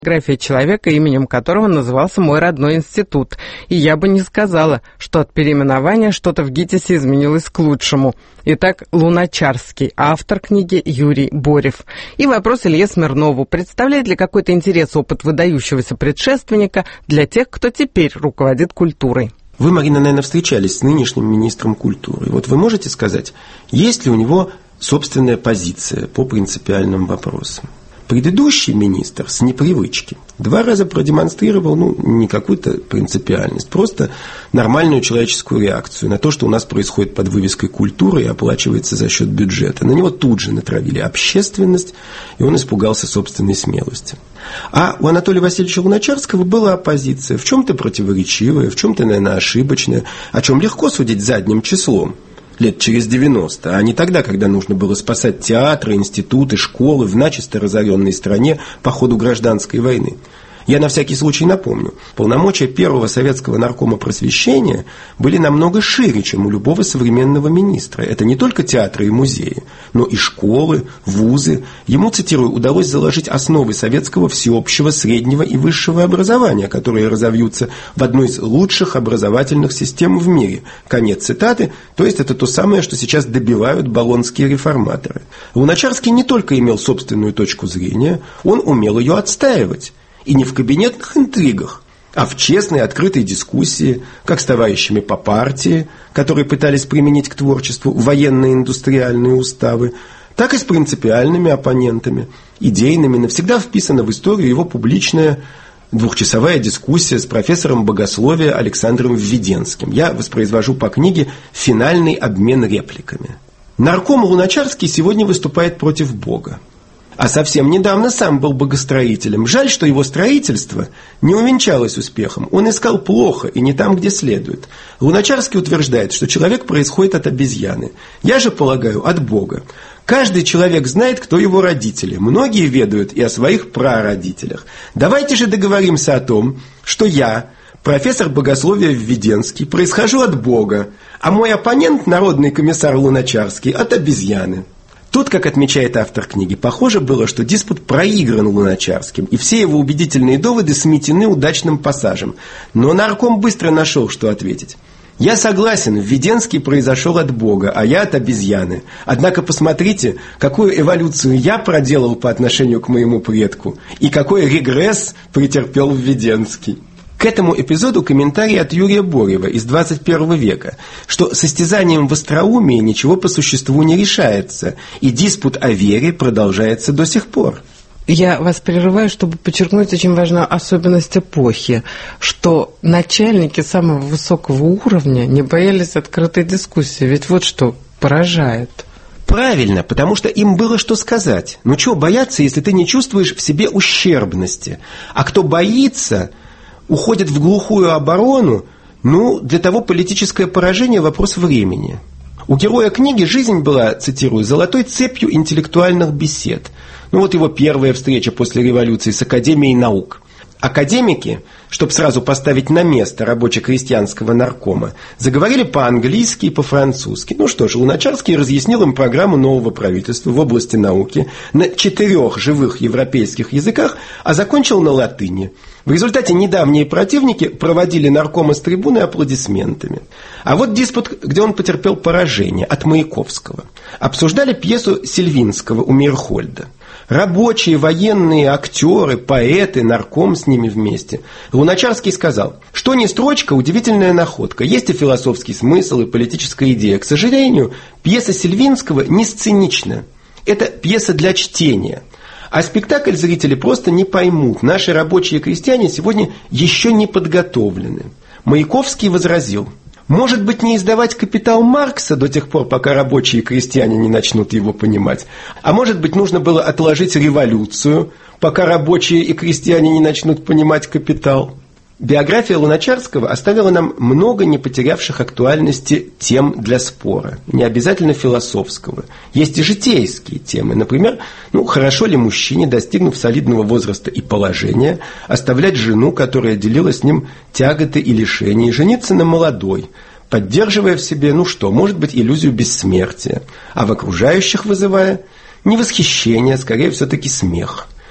Биография человека, именем которого назывался мой родной институт, и я бы не сказала, что от переименования что-то в ГИТИСе изменилось к лучшему. Итак, Луначарский, автор книги Юрий Борев. И вопрос Илье Смирнову: представляет ли какой-то интерес опыт выдающегося предшественника для тех, кто теперь руководит культурой? Вы, Марина, наверное, встречались с нынешним министром культуры. Вот вы можете сказать, есть ли у него собственная позиция по принципиальным вопросам? Предыдущий министр с непривычки 2 раза продемонстрировал, не какую-то принципиальность, просто нормальную человеческую реакцию на то, что у нас происходит под вывеской культуры и оплачивается за счет бюджета. На него тут же натравили общественность, и он испугался собственной смелости. А у Анатолия Васильевича Луначарского была оппозиция, в чем-то противоречивая, в чем-то, наверное, ошибочная, о чем легко судить задним числом. Лет через 90, а не тогда, когда нужно было спасать театры, институты, школы в начисто разоренной стране по ходу гражданской войны. Я на всякий случай напомню, полномочия первого советского наркома просвещения были намного шире, чем у любого современного министра. Это не только театры и музеи, но и школы, вузы. Ему, цитирую, удалось заложить основы советского всеобщего среднего и высшего образования, которые разовьются в одной из лучших образовательных систем в мире. Конец цитаты, то есть это то самое, что сейчас добивают болонские реформаторы. Луначарский не только имел собственную точку зрения, он умел ее отстаивать. И не в кабинетных интригах, а в честной, открытой дискуссии, как с товарищами по партии, которые пытались применить к творчеству военно-индустриальные уставы, так и с принципиальными оппонентами, идейными. Навсегда вписана в историю его публичная двухчасовая дискуссия с профессором богословия Александром Введенским. Я воспроизвожу по книге «Финальный обмен репликами». Нарком Луначарский сегодня выступает против Бога. А совсем недавно сам был богостроителем. Жаль, что его строительство не увенчалось успехом. Он искал плохо и не там, где следует. Луначарский утверждает, что человек происходит от обезьяны. Я же полагаю, от Бога. Каждый человек знает, кто его родители. Многие ведают и о своих прародителях. Давайте же договоримся о том, что я, профессор богословия Введенский, происхожу от Бога, а мой оппонент, народный комиссар Луначарский, от обезьяны. Тут, как отмечает автор книги, похоже было, что диспут проигран Луначарским, и все его убедительные доводы сметены удачным пассажем. Но нарком быстро нашел, что ответить. «Я согласен, Введенский произошел от Бога, а я от обезьяны. Однако посмотрите, какую эволюцию я проделал по отношению к моему предку, и какой регресс претерпел Введенский». К этому эпизоду комментарий от Юрия Борева из 21 века, что состязанием в остроумии ничего по существу не решается, и диспут о вере продолжается до сих пор. Я вас прерываю, чтобы подчеркнуть очень важную особенность эпохи, что начальники самого высокого уровня не боялись открытой дискуссии, ведь вот что поражает. Правильно, потому что им было что сказать. Чего бояться, если ты не чувствуешь в себе ущербности? А кто боится, уходит в глухую оборону, для того политическое поражение – вопрос времени. У героя книги жизнь была, цитирую, «золотой цепью интеллектуальных бесед». Вот его первая встреча после революции с Академией наук. Академики, чтобы сразу поставить на место рабоче-крестьянского наркома, заговорили по-английски и по-французски. Что ж, Луначарский разъяснил им программу нового правительства в области науки на 4 живых европейских языках, а закончил на латыни. В результате недавние противники проводили наркома с трибуны аплодисментами. А вот диспут, где он потерпел поражение, от Маяковского. Обсуждали пьесу Сильвинского у Мейерхольда. Рабочие, военные, актеры, поэты, нарком с ними вместе. Луначарский сказал, что не строчка, удивительная находка. Есть и философский смысл, и политическая идея. К сожалению, пьеса Сильвинского не сценична. Это пьеса для чтения. А спектакль зрители просто не поймут. Наши рабочие крестьяне сегодня еще не подготовлены. Маяковский возразил: может быть, не издавать «Капитал» Маркса до тех пор, пока рабочие и крестьяне не начнут его понимать. А может быть, нужно было отложить революцию, пока рабочие и крестьяне не начнут понимать «Капитал». Биография Луначарского оставила нам много не потерявших актуальности тем для спора. Не обязательно философского. Есть и житейские темы. Например, хорошо ли мужчине, достигнув солидного возраста и положения, оставлять жену, которая делила с ним тяготы и лишения, и жениться на молодой, поддерживая в себе, может быть, иллюзию бессмертия, а в окружающих вызывая не восхищение, а скорее все-таки смех.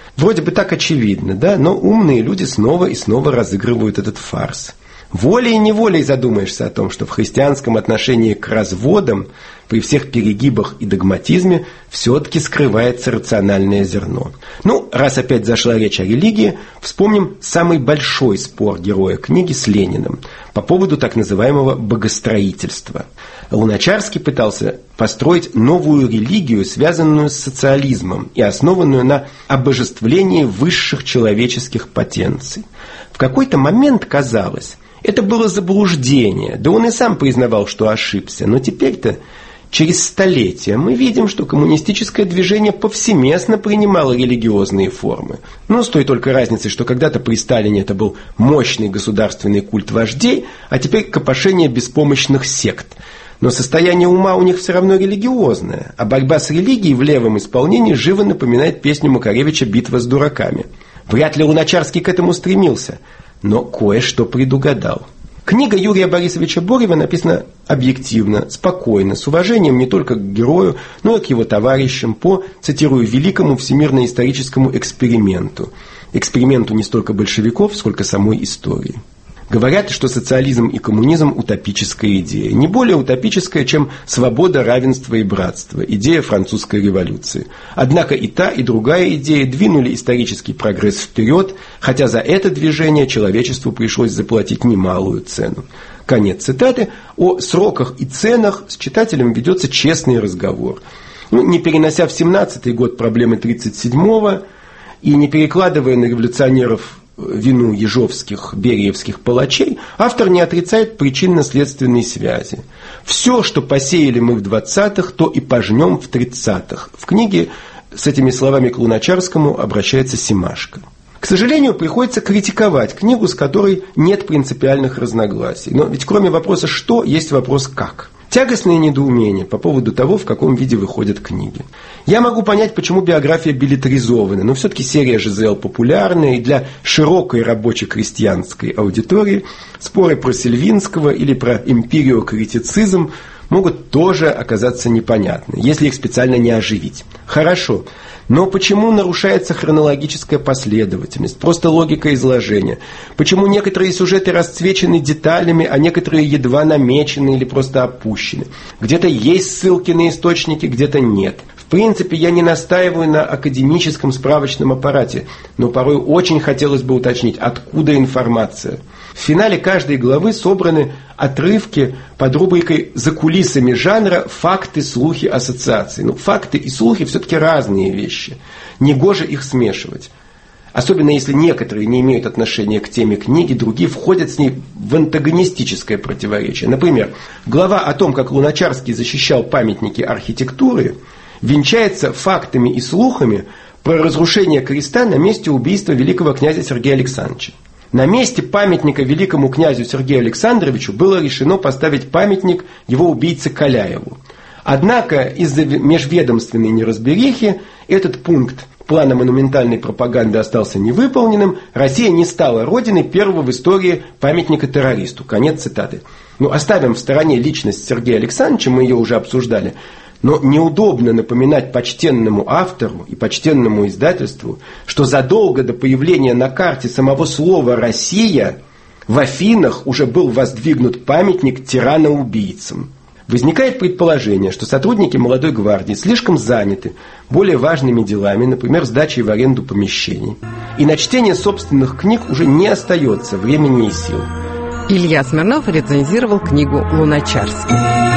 Вроде бы так очевидно, да, но умные люди снова и снова разыгрывают этот фарс. Волей-неволей задумаешься о том, что в христианском отношении к разводам при всех перегибах и догматизме все-таки скрывается рациональное зерно. Раз опять зашла речь о религии, вспомним самый большой спор героя книги с Лениным по поводу так называемого богостроительства. Луначарский пытался построить новую религию, связанную с социализмом и основанную на обожествлении высших человеческих потенций. В какой-то момент казалось, это было заблуждение, да он и сам признавал, что ошибся. Но теперь-то, через столетия, мы видим, что коммунистическое движение повсеместно принимало религиозные формы. С той только разницей, что когда-то при Сталине это был мощный государственный культ вождей, а теперь копошение беспомощных сект. Но состояние ума у них все равно религиозное, а борьба с религией в левом исполнении живо напоминает песню Макаревича «Битва с дураками». Вряд ли Луначарский к этому стремился, но кое-что предугадал. Книга Юрия Борисовича Борева написана объективно, спокойно, с уважением не только к герою, но и к его товарищам по, цитирую, «великому всемирно-историческому эксперименту». Эксперименту не столько большевиков, сколько самой истории. Говорят, что социализм и коммунизм – утопическая идея. Не более утопическая, чем свобода, равенство и братство, идея французской революции. Однако и та, и другая идея двинули исторический прогресс вперед, хотя за это движение человечеству пришлось заплатить немалую цену. Конец цитаты. О сроках и ценах с читателем ведется честный разговор. Не перенося в 17-й год проблемы 37-го и не перекладывая на революционеров вину ежовских, бериевских палачей, автор не отрицает причинно-следственной связи. Все, что посеяли мы в 20-х, то и пожнем в 30-х. В книге с этими словами к Луначарскому обращается Семашко. К сожалению, приходится критиковать книгу, с которой нет принципиальных разногласий. Но ведь кроме вопроса «что», есть вопрос «как». Тягостное недоумение по поводу того, в каком виде выходят книги. Я могу понять, почему биография билетаризована, но все-таки серия ЖЗЛ популярная, и для широкой рабоче-крестьянской аудитории споры про Сельвинского или про эмпириокритицизм могут тоже оказаться непонятны, если их специально не оживить. Хорошо, но почему нарушается хронологическая последовательность, просто логика изложения? Почему некоторые сюжеты расцвечены деталями, а некоторые едва намечены или просто опущены? Где-то есть ссылки на источники, где-то нет. В принципе, я не настаиваю на академическом справочном аппарате, но порой очень хотелось бы уточнить, откуда информация. В финале каждой главы собраны отрывки под рубрикой «За кулисами жанра. Факты, слухи, ассоциации». Факты и слухи все-таки разные вещи. Негоже их смешивать. Особенно если некоторые не имеют отношения к теме книги, другие входят с ней в антагонистическое противоречие. Например, глава о том, как Луначарский защищал памятники архитектуры, венчается фактами и слухами про разрушение креста на месте убийства великого князя Сергея Александровича. На месте памятника великому князю Сергею Александровичу было решено поставить памятник его убийце Каляеву. Однако из-за межведомственной неразберихи этот пункт плана монументальной пропаганды остался невыполненным. Россия не стала родиной первого в истории памятника террористу. Конец цитаты. Оставим в стороне личность Сергея Александровича, мы ее уже обсуждали. Но неудобно напоминать почтенному автору и почтенному издательству, что задолго до появления на карте самого слова «Россия» в Афинах уже был воздвигнут памятник тираноубийцам. Возникает предположение, что сотрудники молодой гвардии слишком заняты более важными делами, например, сдачей в аренду помещений. И на чтение собственных книг уже не остается времени и сил. Илья Смирнов рецензировал книгу «Луначарский».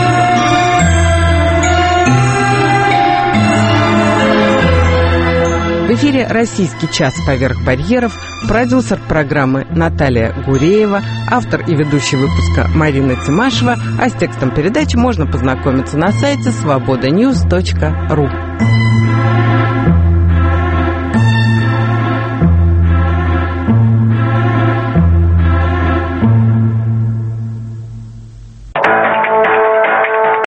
В эфире «Российский час поверх барьеров», продюсер программы Наталья Гуреева, автор и ведущий выпуска Марина Тимашева, а с текстом передачи можно познакомиться на сайте svobodanews.ru.